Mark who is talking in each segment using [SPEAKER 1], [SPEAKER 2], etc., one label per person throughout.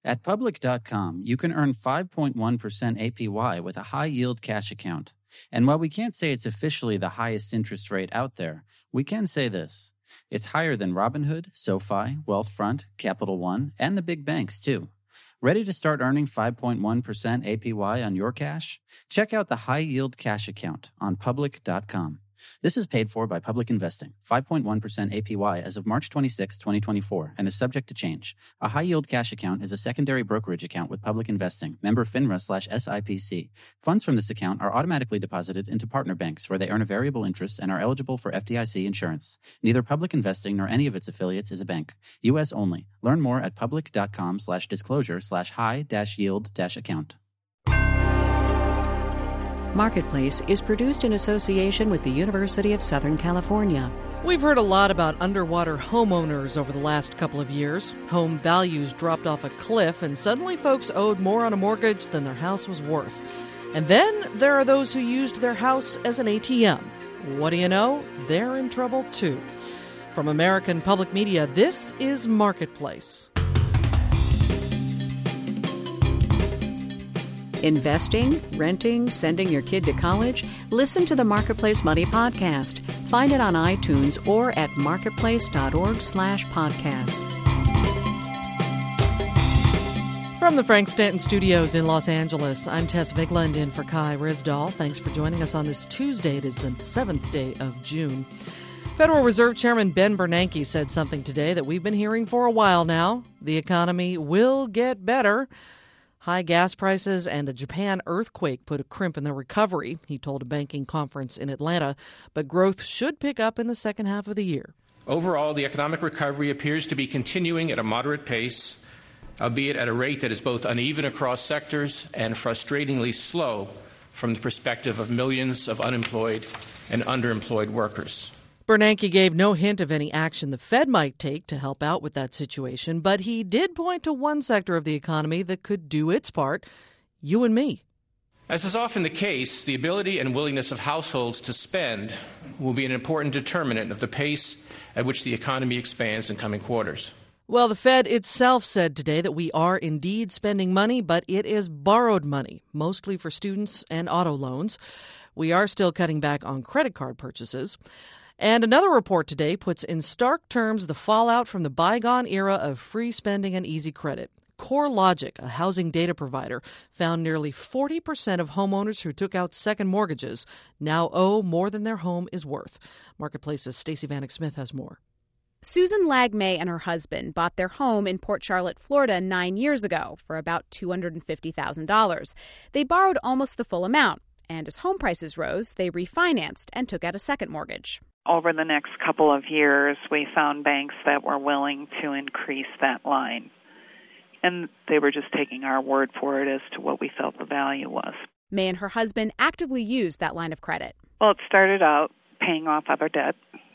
[SPEAKER 1] At Public.com, you can earn 5.1% APY with a high-yield cash account. And while we can't say it's officially the highest interest rate out there, we can say this. It's higher than Robinhood, SoFi, Wealthfront, Capital One, and the big banks, too. Ready to start earning 5.1% APY on your cash? Check out the high-yield cash account on Public.com. This is paid for by Public Investing, 5.1% APY as of March 26, 2024, and is subject to change. A high-yield cash account is a secondary brokerage account with Public Investing, member FINRA/SIPC. Funds from this account are automatically deposited into partner banks where they earn a variable interest and are eligible for FDIC insurance. Neither Public Investing nor any of its affiliates is a bank. U.S. only. Learn more at public.com/disclosure/high-yield-account.
[SPEAKER 2] Marketplace is produced in association with the University of Southern California.
[SPEAKER 3] We've heard a lot about underwater homeowners over the last couple of years. Home values dropped off a cliff, and suddenly folks owed more on a mortgage than their house was worth. And then there are those who used their house as an ATM. What do you know? They're in trouble too. From American Public Media, this is Marketplace.
[SPEAKER 2] Investing, renting, sending your kid to college? Listen to the Marketplace Money Podcast. Find it on iTunes or at marketplace.org/podcasts.
[SPEAKER 3] From the Frank Stanton Studios in Los Angeles, I'm Tess Vigland in for Kai Risdahl. Thanks for joining us on this Tuesday. It is the 7th day of June. Federal Reserve Chairman Ben Bernanke said something today that we've been hearing for a while now. The economy will get better. High gas prices and a Japan earthquake put a crimp in the recovery, he told a banking conference in Atlanta, but growth should pick up in the second half of the year.
[SPEAKER 4] Overall, the economic recovery appears to be continuing at a moderate pace, albeit at a rate that is both uneven across sectors and frustratingly slow from the perspective of millions of unemployed and underemployed workers.
[SPEAKER 3] Bernanke gave no hint of any action the Fed might take to help out with that situation, but he did point to one sector of the economy that could do its part, you and me.
[SPEAKER 4] As is often the case, the ability and willingness of households to spend will be an important determinant of the pace at which the economy expands in coming quarters.
[SPEAKER 3] Well, the Fed itself said today that we are indeed spending money, but it is borrowed money, mostly for students and auto loans. We are still cutting back on credit card purchases. And another report today puts in stark terms the fallout from the bygone era of free spending and easy credit. CoreLogic, a housing data provider, found nearly 40% of homeowners who took out second mortgages now owe more than their home is worth. Marketplace's Stacey Vanek Smith has more.
[SPEAKER 5] Susan Lagmay and her husband bought their home in Port Charlotte, Florida 9 years ago for about $250,000. They borrowed almost the full amount, and as home prices rose, they refinanced and took out a second mortgage.
[SPEAKER 6] Over the next couple of years, we found banks that were willing to increase that line. And they were just taking our word for it as to what we felt the value was.
[SPEAKER 5] May and her husband actively used that line of credit.
[SPEAKER 6] Well, it started out paying off other debt.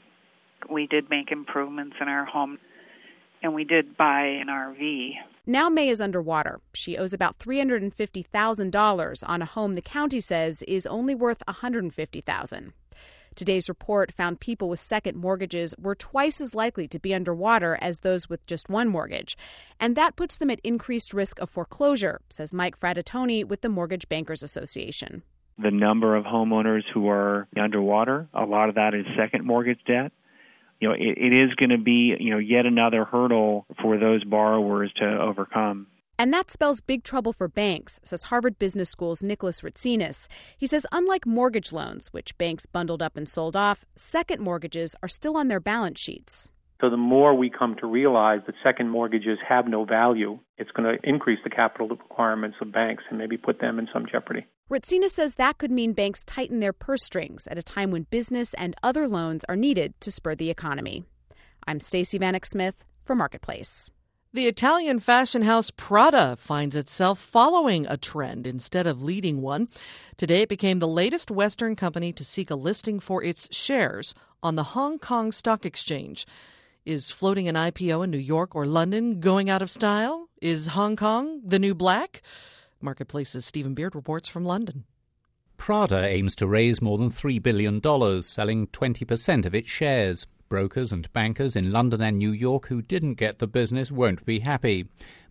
[SPEAKER 6] We did make improvements in our home, and we did buy an RV.
[SPEAKER 5] Now May is underwater. She owes about $350,000 on a home the county says is only worth $150,000. Today's report found people with second mortgages were twice as likely to be underwater as those with just one mortgage. And that puts them at increased risk of foreclosure, says Mike Frattitoni with the Mortgage Bankers Association.
[SPEAKER 7] The number of homeowners who are underwater, a lot of that is second mortgage debt. It is going to be, yet another hurdle for those borrowers to overcome.
[SPEAKER 5] And that spells big trouble for banks, says Harvard Business School's Nicholas Ritsinas. He says unlike mortgage loans, which banks bundled up and sold off, second mortgages are still on their balance sheets.
[SPEAKER 8] So the more we come to realize that second mortgages have no value, it's going to increase the capital requirements of banks and maybe put them in some jeopardy.
[SPEAKER 5] Ritsinas says that could mean banks tighten their purse strings at a time when business and other loans are needed to spur the economy. I'm Stacey Vanek Smith for Marketplace.
[SPEAKER 3] The Italian fashion house Prada finds itself following a trend instead of leading one. Today it became the latest Western company to seek a listing for its shares on the Hong Kong Stock Exchange. Is floating an IPO in New York or London going out of style? Is Hong Kong the new black? Marketplace's Stephen Beard reports from London.
[SPEAKER 9] Prada aims to raise more than $3 billion, selling 20% of its shares. Brokers and bankers in London and New York who didn't get the business won't be happy.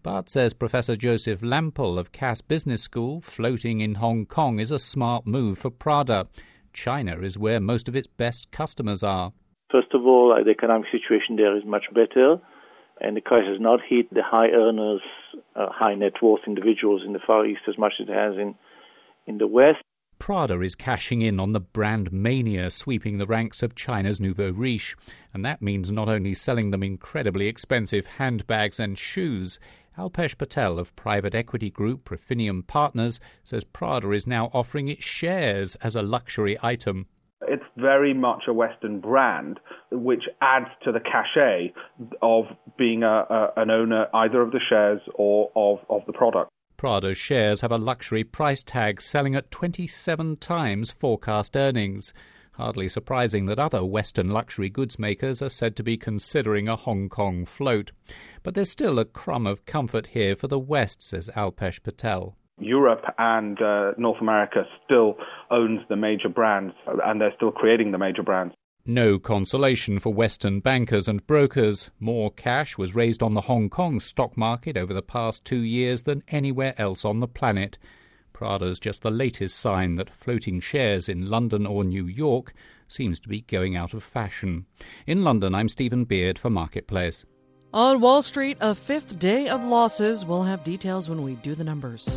[SPEAKER 9] But, says Professor Joseph Lampel of Cass Business School, floating in Hong Kong is a smart move for Prada. China is where most of its best customers are.
[SPEAKER 10] First of all, the economic situation there is much better, and the crisis has not hit the high earners, high net worth individuals in the Far East as much as it has in the West.
[SPEAKER 9] Prada is cashing in on the brand mania sweeping the ranks of China's nouveau riche, and that means not only selling them incredibly expensive handbags and shoes. Alpesh Patel of private equity group Profinium Partners says Prada is now offering its shares as a luxury item.
[SPEAKER 11] It's very much a Western brand, which adds to the cachet of being an owner either of the shares or of the product.
[SPEAKER 9] Prada's shares have a luxury price tag selling at 27 times forecast earnings. Hardly surprising that other Western luxury goods makers are said to be considering a Hong Kong float. But there's still a crumb of comfort here for the West, says Alpesh Patel.
[SPEAKER 11] Europe and North America still owns the major brands, and they're still creating the major brands.
[SPEAKER 9] No consolation for Western bankers and brokers. More cash was raised on the Hong Kong stock market over the past 2 years than anywhere else on the planet. Prada's just the latest sign that floating shares in London or New York seems to be going out of fashion. In London, I'm Stephen Beard for Marketplace.
[SPEAKER 3] On Wall Street, a fifth day of losses. We'll have details when we do the numbers.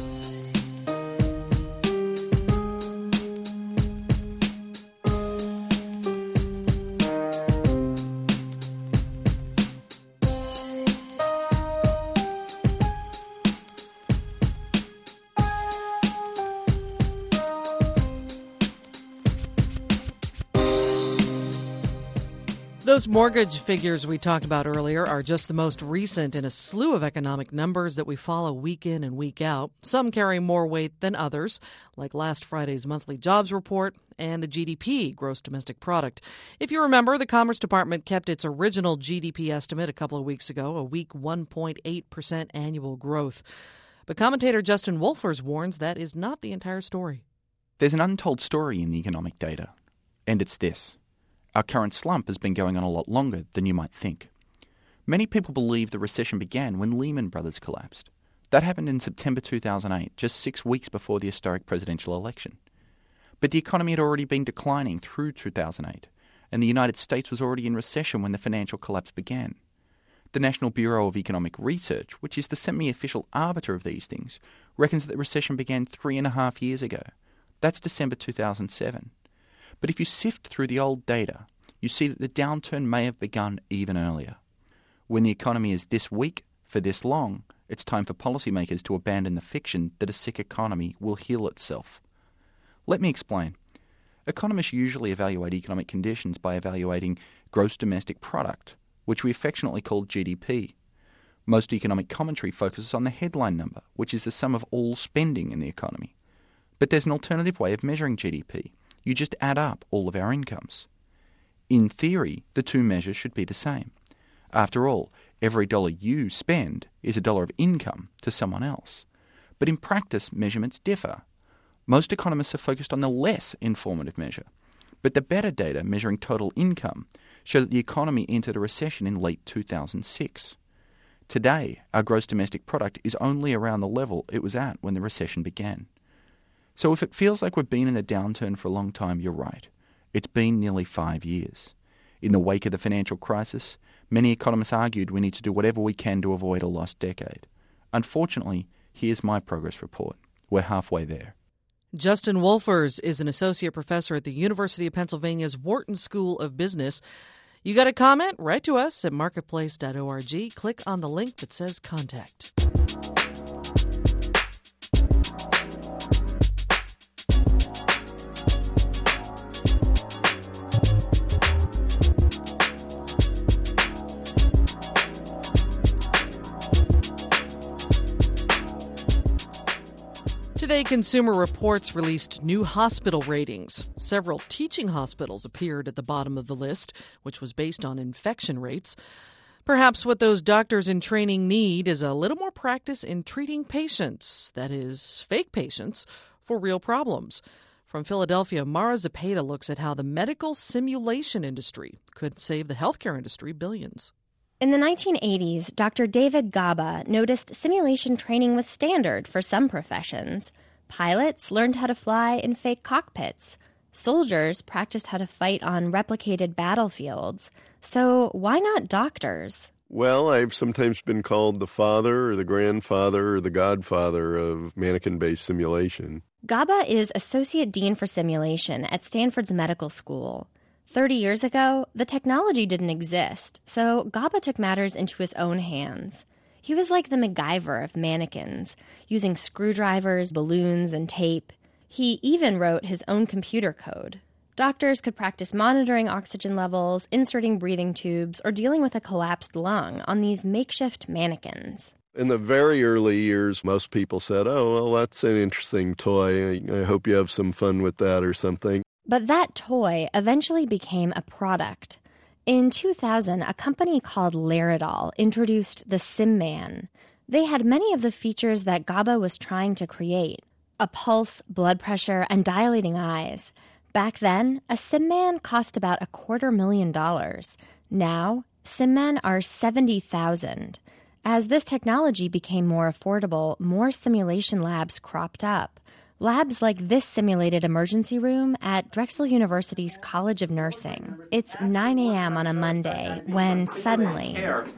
[SPEAKER 3] Those mortgage figures we talked about earlier are just the most recent in a slew of economic numbers that we follow week in and week out. Some carry more weight than others, like last Friday's monthly jobs report and the GDP, gross domestic product. If you remember, the Commerce Department kept its original GDP estimate a couple of weeks ago, a weak 1.8% annual growth. But commentator Justin Wolfers warns that is not the entire story.
[SPEAKER 12] There's an untold story in the economic data, and it's this. Our current slump has been going on a lot longer than you might think. Many people believe the recession began when Lehman Brothers collapsed. That happened in September 2008, just 6 weeks before the historic presidential election. But the economy had already been declining through 2008, and the United States was already in recession when the financial collapse began. The National Bureau of Economic Research, which is the semi-official arbiter of these things, reckons that the recession began 3.5 years ago. That's December 2007. But if you sift through the old data, you see that the downturn may have begun even earlier. When the economy is this weak for this long, it's time for policymakers to abandon the fiction that a sick economy will heal itself. Let me explain. Economists usually evaluate economic conditions by evaluating gross domestic product, which we affectionately call GDP. Most economic commentary focuses on the headline number, which is the sum of all spending in the economy. But there's an alternative way of measuring GDP. You just add up all of our incomes. In theory, the two measures should be the same. After all, every dollar you spend is a dollar of income to someone else. But in practice, measurements differ. Most economists are focused on the less informative measure. But the better data measuring total income show that the economy entered a recession in late 2006. Today, our gross domestic product is only around the level it was at when the recession began. So if it feels like we've been in a downturn for a long time, you're right. It's been nearly 5 years. In the wake of the financial crisis, many economists argued we need to do whatever we can to avoid a lost decade. Unfortunately, here's my progress report. We're halfway there.
[SPEAKER 3] Justin Wolfers is an associate professor at the University of Pennsylvania's Wharton School of Business. You got a comment? Write to us at marketplace.org. Click on the link that says Contact. Today, Consumer Reports released new hospital ratings. Several teaching hospitals appeared at the bottom of the list, which was based on infection rates. Perhaps what those doctors in training need is a little more practice in treating patients, that is, fake patients, for real problems. From Philadelphia, Mara Zepeda looks at how the medical simulation industry could save the healthcare industry billions.
[SPEAKER 13] In the 1980s, Dr. David Gaba noticed simulation training was standard for some professions. Pilots learned how to fly in fake cockpits. Soldiers practiced how to fight on replicated battlefields. So why not doctors?
[SPEAKER 14] Well, I've sometimes been called the father or the grandfather or the godfather of mannequin-based simulation.
[SPEAKER 13] Gaba is Associate Dean for Simulation at Stanford's Medical School. 30 years ago, the technology didn't exist, so Gaba took matters into his own hands. He was like the MacGyver of mannequins, using screwdrivers, balloons, and tape. He even wrote his own computer code. Doctors could practice monitoring oxygen levels, inserting breathing tubes, or dealing with a collapsed lung on these makeshift mannequins.
[SPEAKER 14] In the very early years, most people said, oh, well, that's an interesting toy. I hope you have some fun with that or something.
[SPEAKER 13] But that toy eventually became a product. In 2000, a company called Laerdal introduced the SimMan. They had many of the features that Gaba was trying to create: a pulse, blood pressure, and dilating eyes. Back then, a SimMan cost about $250,000. Now, SimMan are $70,000. As this technology became more affordable, more simulation labs cropped up. Labs like this simulated emergency room at Drexel University's College of Nursing. It's 9 a.m. on a Monday when suddenly...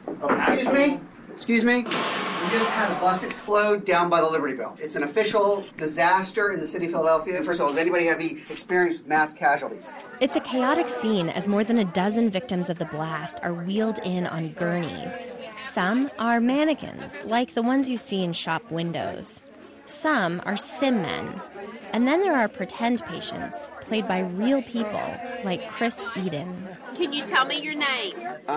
[SPEAKER 15] Excuse me? We just had a bus explode down by the Liberty Bell. It's an official disaster in the city of Philadelphia. First of all, does anybody have any experience with mass casualties?
[SPEAKER 13] It's a chaotic scene as more than a dozen victims of the blast are wheeled in on gurneys. Some are mannequins, like the ones you see in shop windows. Some are SimMen. And then there are pretend patients, played by real people, like Chris Eden.
[SPEAKER 16] Can you tell me your name?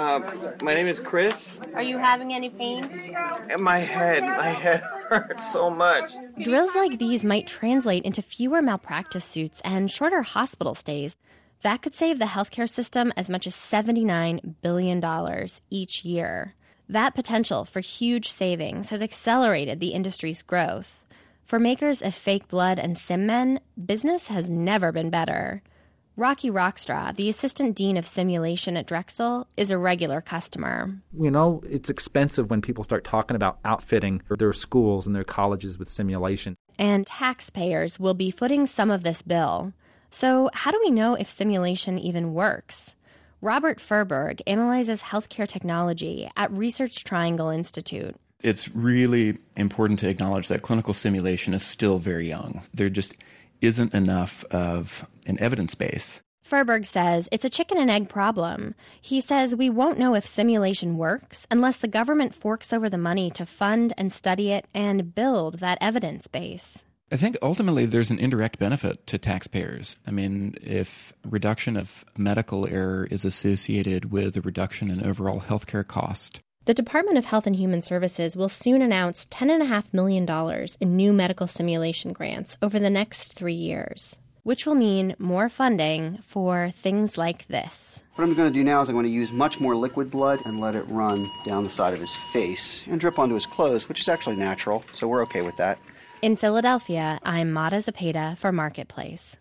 [SPEAKER 17] My name is Chris.
[SPEAKER 16] Are you having any pain?
[SPEAKER 17] My head hurts so much.
[SPEAKER 13] Drills like these might translate into fewer malpractice suits and shorter hospital stays. That could save the healthcare system as much as $79 billion each year. That potential for huge savings has accelerated the industry's growth. For makers of fake blood and SimMen, business has never been better. Rocky Rockstraw, the assistant dean of simulation at Drexel, is a regular customer.
[SPEAKER 18] You know, it's expensive when people start talking about outfitting their schools and their colleges with simulation.
[SPEAKER 13] And taxpayers will be footing some of this bill. So how do we know if simulation even works? Robert Furberg analyzes healthcare technology at Research Triangle Institute.
[SPEAKER 19] It's really important to acknowledge that clinical simulation is still very young. There just isn't enough of an evidence base.
[SPEAKER 13] Furberg says it's a chicken and egg problem. He says we won't know if simulation works unless the government forks over the money to fund and study it and build that evidence base.
[SPEAKER 19] I think ultimately there's an indirect benefit to taxpayers. I mean, if reduction of medical error is associated with a reduction in overall healthcare cost.
[SPEAKER 13] The Department of Health and Human Services will soon announce $10.5 million in new medical simulation grants over the next 3 years, which will mean more funding for things like this.
[SPEAKER 15] What I'm going to do now is I'm going to use much more liquid blood and let it run down the side of his face and drip onto his clothes, which is actually natural, so we're okay with that.
[SPEAKER 13] In Philadelphia, I'm Mata Zepeda for Marketplace.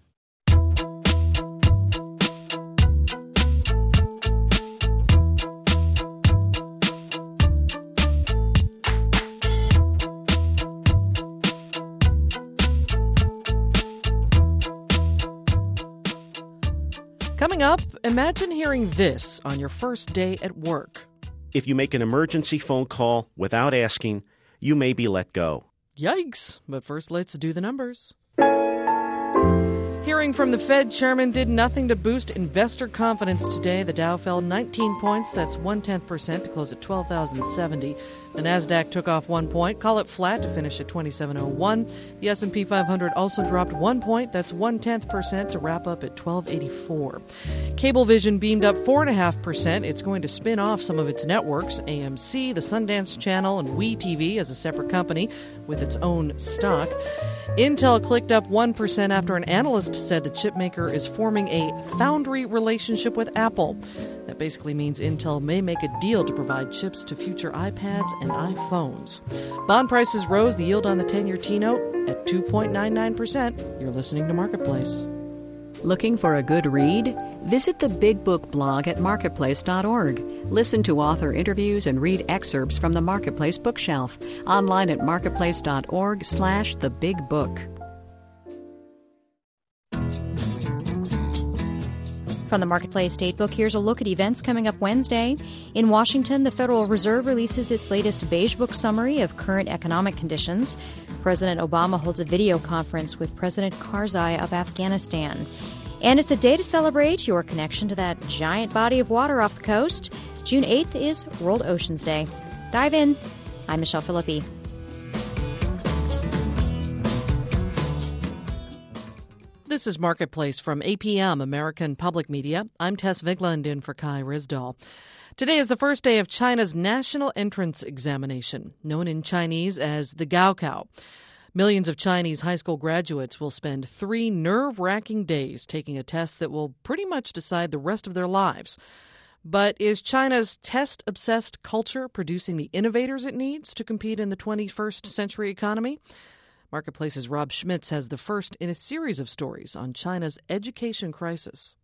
[SPEAKER 3] Coming up, imagine hearing this on your first day at work.
[SPEAKER 20] If you make an emergency phone call without asking, you may be let go.
[SPEAKER 3] Yikes. But first, let's do the numbers. Hearing from the Fed chairman did nothing to boost investor confidence today. The Dow fell 19 points. That's 0.1% to close at 12,070. The Nasdaq took off 1 point. Call it flat to finish at 2701. The S&P 500 also dropped 1 point. That's 0.1% to wrap up at 1284. Cablevision beamed up 4.5%. It's going to spin off some of its networks, AMC, the Sundance Channel, and WeTV as a separate company with its own stock. Intel clicked up 1% after an analyst said the chipmaker is forming a foundry relationship with Apple. That basically means Intel may make a deal to provide chips to future iPads and iPhones. Bond prices rose, the yield on the 10-year T-note at 2.99%. You're listening to Marketplace.
[SPEAKER 2] Looking for a good read? Visit the Big Book blog at marketplace.org. Listen to author interviews and read excerpts from the Marketplace bookshelf. Online at marketplace.org/thebigbook.
[SPEAKER 21] From the Marketplace Datebook, here's a look at events coming up Wednesday. In Washington, the Federal Reserve releases its latest Beige Book summary of current economic conditions. President Obama holds a video conference with President Karzai of Afghanistan. And it's a day to celebrate your connection to that giant body of water off the coast. June 8th is World Oceans Day. Dive in. I'm Michelle Philippi.
[SPEAKER 3] This is Marketplace from APM, American Public Media. I'm Tess Vigland in for Kai Risdahl. Today is the first day of China's National Entrance Examination, known in Chinese as the Gaokao. Millions of Chinese high school graduates will spend 3 nerve-wracking days taking a test that will pretty much decide the rest of their lives. But is China's test-obsessed culture producing the innovators it needs to compete in the 21st century economy? Marketplace's Rob Schmitz has the first in a series of stories on China's education crisis.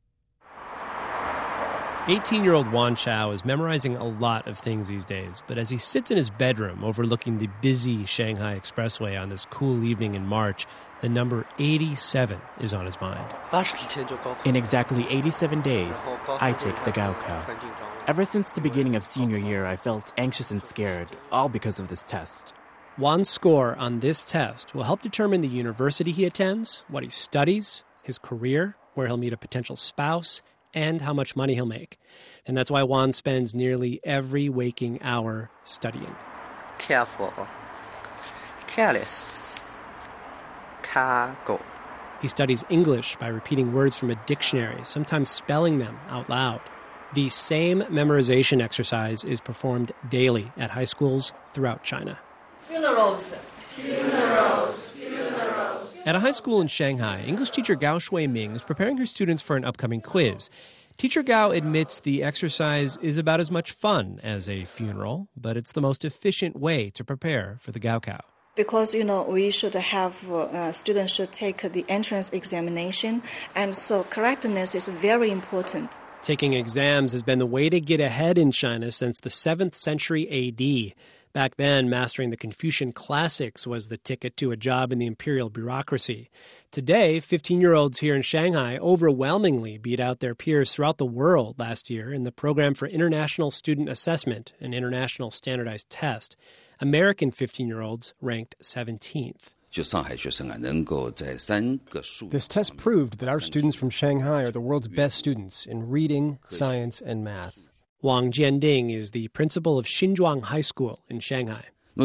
[SPEAKER 22] 18-year-old Wan Chao is memorizing a lot of things these days, but as he sits in his bedroom overlooking the busy Shanghai Expressway on this cool evening in March, the number 87 is on his mind.
[SPEAKER 23] In exactly 87 days, I take the Gaokao. Ever since the beginning of senior year, I felt anxious and scared, all because of this test.
[SPEAKER 22] Wan's score on this test will help determine the university he attends, what he studies, his career, where he'll meet a potential spouse, and how much money he'll make. And that's why Wan spends nearly every waking hour studying.
[SPEAKER 24] Careful. Careless. Cargo.
[SPEAKER 22] He studies English by repeating words from a dictionary, sometimes spelling them out loud. The same memorization exercise is performed daily at high schools throughout China.
[SPEAKER 25] Funerals.
[SPEAKER 22] At a high school in Shanghai, English teacher Gao Shui-ming is preparing her students for an upcoming quiz. Teacher Gao admits the exercise is about as much fun as a funeral, but it's the most efficient way to prepare for the Gaokao.
[SPEAKER 26] Because, we should have, students should take the entrance examination, and so correctness is very important.
[SPEAKER 22] Taking exams has been the way to get ahead in China since the 7th century A.D., Back then, mastering the Confucian classics was the ticket to a job in the imperial bureaucracy. Today, 15-year-olds here in Shanghai overwhelmingly beat out their peers throughout the world last year in the Program for International Student Assessment, an international standardized test. American 15-year-olds ranked 17th.
[SPEAKER 27] This test proved that our students from Shanghai are the world's best students in reading, science, and math.
[SPEAKER 22] Wang Jianding is the principal of Xinzhuang High School in Shanghai.
[SPEAKER 27] I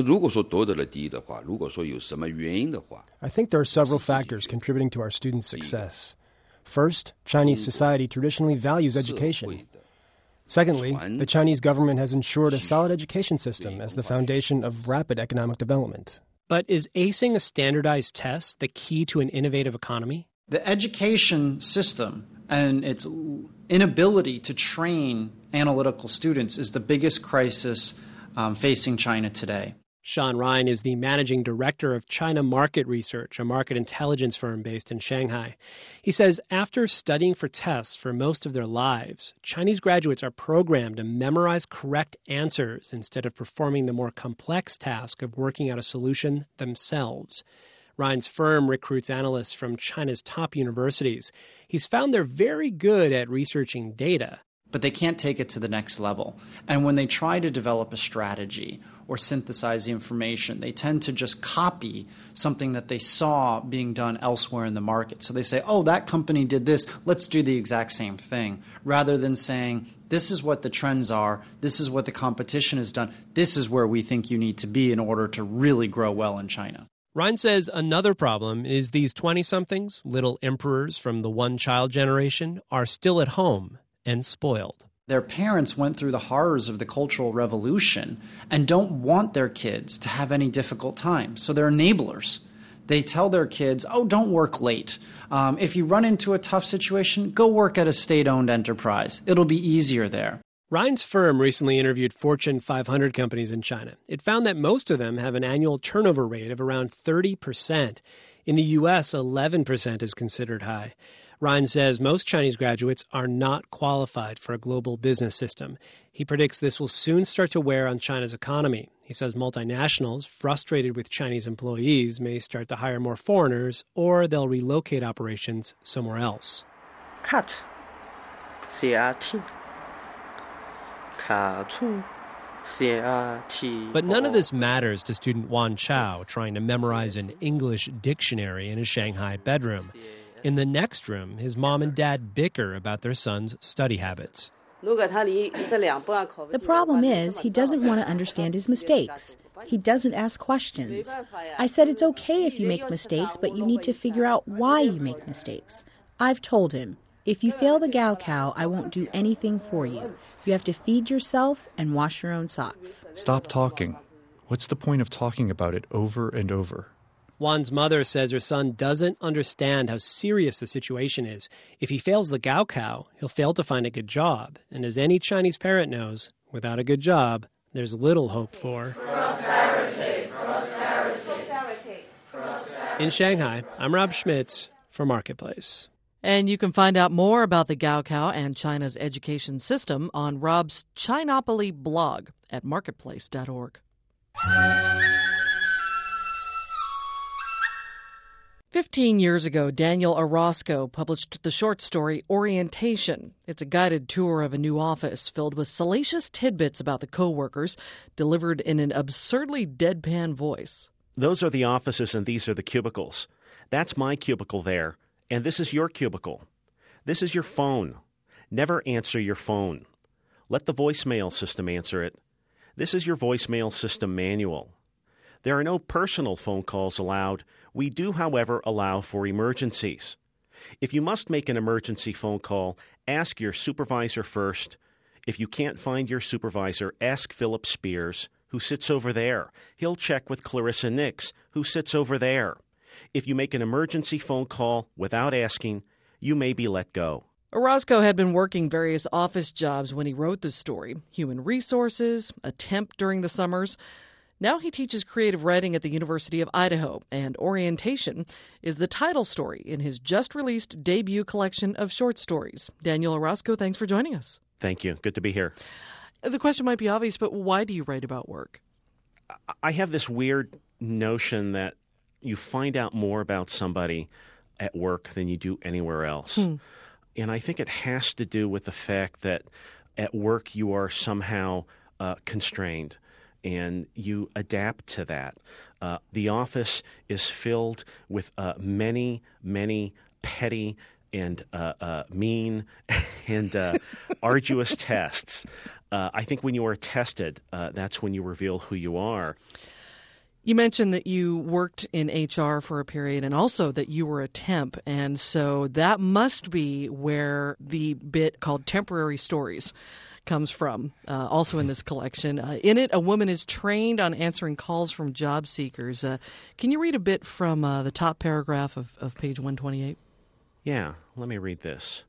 [SPEAKER 27] think there are several factors contributing to our students' success. First, Chinese society traditionally values education. Secondly, the Chinese government has ensured a solid education system as the foundation of rapid economic development.
[SPEAKER 22] But is acing a standardized test the key to an innovative economy?
[SPEAKER 28] The education system and its inability to train analytical students is the biggest crisis facing China today.
[SPEAKER 22] Sean Ryan is the managing director of China Market Research, a market intelligence firm based in Shanghai. He says after studying for tests for most of their lives, Chinese graduates are programmed to memorize correct answers instead of performing the more complex task of working out a solution themselves. Ryan's firm recruits analysts from China's top universities. He's found they're very good at researching data,
[SPEAKER 28] but they can't take it to the next level. And when they try to develop a strategy or synthesize the information, they tend to just copy something that they saw being done elsewhere in the market. So they say, oh, that company did this, let's do the exact same thing, rather than saying, this is what the trends are, this is what the competition has done, this is where we think you need to be in order to really grow well in China.
[SPEAKER 22] Ryan says another problem is these 20-somethings, little emperors from the one-child generation, are still at home and spoiled.
[SPEAKER 28] Their parents went through the horrors of the Cultural Revolution and don't want their kids to have any difficult time. So they're enablers. They tell their kids, oh, don't work late. If you run into a tough situation, go work at a state-owned enterprise. It'll be easier there.
[SPEAKER 22] Ryan's firm recently interviewed Fortune 500 companies in China. It found that most of them have an annual turnover rate of around 30%. In the U.S., 11% is considered high. Ryan says most Chinese graduates are not qualified for a global business system. He predicts this will soon start to wear on China's economy. He says multinationals, frustrated with Chinese employees, may start to hire more foreigners, or they'll relocate operations somewhere else.
[SPEAKER 24] Cut. CRT. Cartoon. CRT.
[SPEAKER 22] But none of this matters to student Wan Chao trying to memorize an English dictionary in his Shanghai bedroom. In the next room, his mom and dad bicker about their son's study habits.
[SPEAKER 1] The problem is he doesn't want to understand his mistakes. He doesn't ask questions. I said it's okay if you make mistakes, but you need to figure out why you make mistakes. I've told him, if you fail the Gaokao, I won't do anything for you. You have to feed yourself and wash your own socks.
[SPEAKER 4] Stop talking. What's the point of talking about it over and over?
[SPEAKER 22] Wan's mother says her son doesn't understand how serious the situation is. If he fails the Gaokao, he'll fail to find a good job. And as any Chinese parent knows, without a good job, there's little hope for prosperity. In Shanghai, I'm Rob Schmitz for Marketplace.
[SPEAKER 3] And you can find out more about the Gaokao and China's education system on Rob's Chinopoly blog at marketplace.org. 15 years ago, Daniel Orozco published the short story Orientation. It's a guided tour of a new office filled with salacious tidbits about the co-workers, delivered in an absurdly deadpan voice.
[SPEAKER 20] Those are the offices and these are the cubicles. That's my cubicle there, and this is your cubicle. This is your phone. Never answer your phone. Let the voicemail system answer it. This is your voicemail system manual. There are no personal phone calls allowed. We do, however, allow for emergencies. If you must make an emergency phone call, ask your supervisor first. If you can't find your supervisor, ask Philip Spears, who sits over there. He'll check with Clarissa Nix, who sits over there. If you make an emergency phone call without asking, you may be let go.
[SPEAKER 3] Orozco had been working various office jobs when he wrote this story. Human resources, a temp during the summers. Now he teaches creative writing at the University of Idaho, and Orientation is the title story in his just-released debut collection of short stories. Daniel Orozco, thanks for joining us.
[SPEAKER 20] Thank you. Good to be here.
[SPEAKER 3] The question might be obvious, but why do you write about work?
[SPEAKER 20] I have this weird notion that you find out more about somebody at work than you do anywhere else. And I think it has to do with the fact that at work you are somehow constrained. And you adapt to that. The office is filled with many, many petty and mean and arduous tests. I think when you are tested, that's when you reveal who you are.
[SPEAKER 3] You mentioned that you worked in HR for a period and also that you were a temp. And so that must be where the bit called Temporary Stories comes from, also in this collection. In it, a woman is trained on answering calls from job seekers. Can you read a bit from the top paragraph of page 128?
[SPEAKER 20] Yeah, let me read this.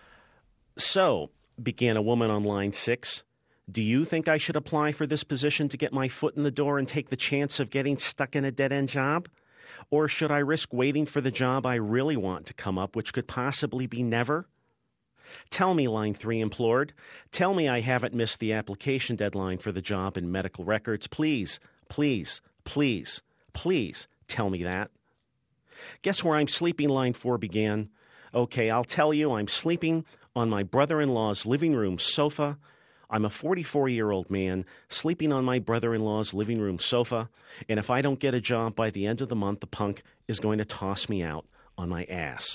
[SPEAKER 20] So, began a woman on line 6, do you think I should apply for this position to get my foot in the door and take the chance of getting stuck in a dead-end job? Or should I risk waiting for the job I really want to come up, which could possibly be never? Tell me, line 3 implored. Tell me I haven't missed the application deadline for the job in medical records. Please, please, please, please tell me that. Guess where I'm sleeping, line 4 began. Okay, I'll tell you, I'm sleeping on my brother-in-law's living room sofa. I'm a 44-year-old man sleeping on my brother-in-law's living room sofa, and if I don't get a job by the end of the month, the punk is going to toss me out on my ass.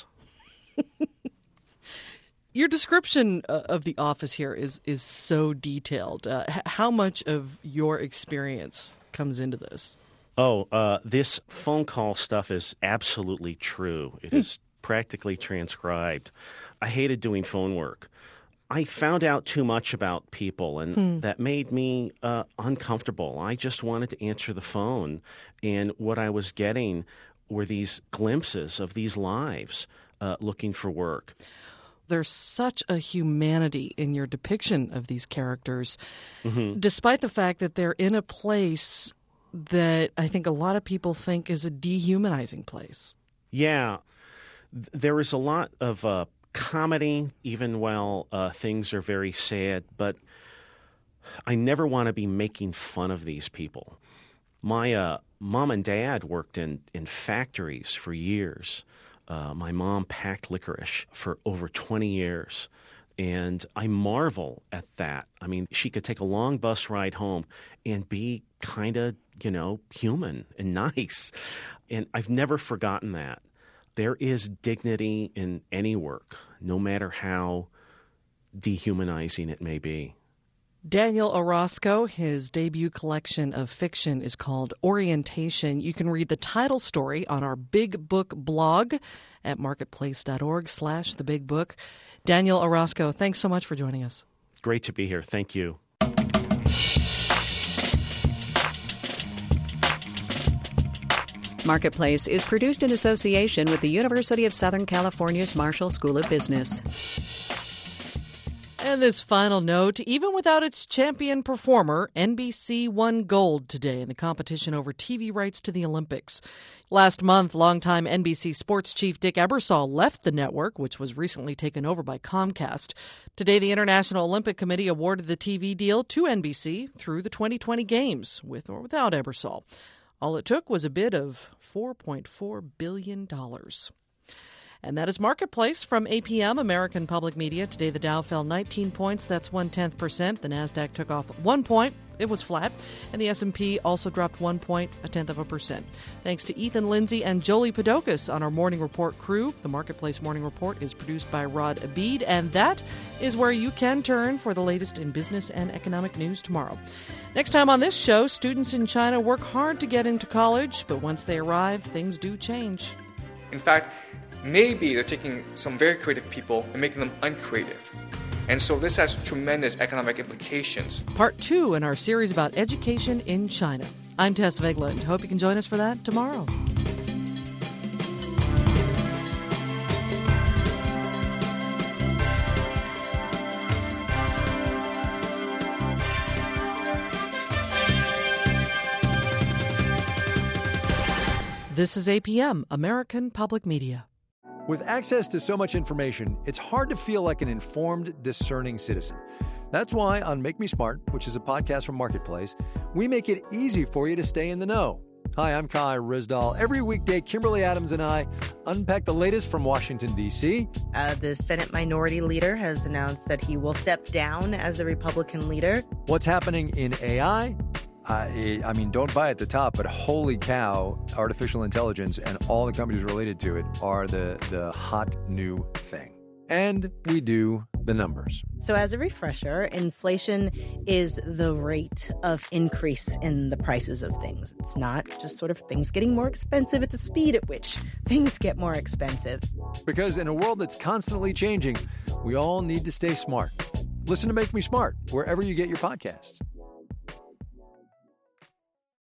[SPEAKER 3] Your description of the office here is so detailed. How much of your experience comes into this?
[SPEAKER 20] This phone call stuff is absolutely true. It is practically transcribed. I hated doing phone work. I found out too much about people, and that made me uncomfortable. I just wanted to answer the phone, and what I was getting were these glimpses of these lives looking for work.
[SPEAKER 3] There's such a humanity in your depiction of these characters, despite the fact that they're in a place that I think a lot of people think is a dehumanizing place.
[SPEAKER 20] Yeah. There is a lot of comedy, even while things are very sad, but I never want to be making fun of these people. My mom and dad worked in factories for years. My mom packed licorice for over 20 years, and I marvel at that. I mean, she could take a long bus ride home and be kind of, human and nice, and I've never forgotten that. There is dignity in any work, no matter how dehumanizing it may be.
[SPEAKER 3] Daniel Orozco, his debut collection of fiction is called Orientation. You can read the title story on our Big Book blog at marketplace.org/thebigbook. Daniel Orozco, thanks so much for joining us.
[SPEAKER 20] Great to be here. Thank you.
[SPEAKER 2] Marketplace is produced in association with the University of Southern California's Marshall School of Business.
[SPEAKER 3] And this final note, even without its champion performer, NBC won gold today in the competition over TV rights to the Olympics. Last month, longtime NBC sports chief Dick Ebersol left the network, which was recently taken over by Comcast. Today, the International Olympic Committee awarded the TV deal to NBC through the 2020 Games, with or without Ebersol. All it took was a bid of $4.4 billion. And that is Marketplace from APM, American Public Media. Today the Dow fell 19 points. That's 0.1%. The NASDAQ took off 1 point. It was flat. And the S&P also dropped 1 point, 0.1%. Thanks to Ethan Lindsay and Jolie Podokis on our Morning Report crew. The Marketplace Morning Report is produced by Rod Abid, and that is where you can turn for the latest in business and economic news tomorrow. Next time on this show, students in China work hard to get into college, but once they arrive, things do change.
[SPEAKER 5] In fact, maybe they're taking some very creative people and making them uncreative. And so this has tremendous economic implications.
[SPEAKER 3] Part 2 in our series about education in China. I'm Tess Vigland. Hope you can join us for that tomorrow. This is APM, American Public Media.
[SPEAKER 6] With access to so much information, it's hard to feel like an informed, discerning citizen. That's why on Make Me Smart, which is a podcast from Marketplace, we make it easy for you to stay in the know. Hi, I'm Kai Ryssdal. Every weekday, Kimberly Adams and I unpack the latest from Washington, D.C.
[SPEAKER 7] The Senate Minority Leader has announced that he will step down as the Republican leader.
[SPEAKER 6] What's happening in AI? I mean, don't buy at the top, but holy cow, artificial intelligence and all the companies related to it are the hot new thing. And we do the numbers.
[SPEAKER 7] So as a refresher, inflation is the rate of increase in the prices of things. It's not just sort of things getting more expensive. It's a speed at which things get more expensive.
[SPEAKER 6] Because in a world that's constantly changing, we all need to stay smart. Listen to Make Me Smart wherever you get your podcasts.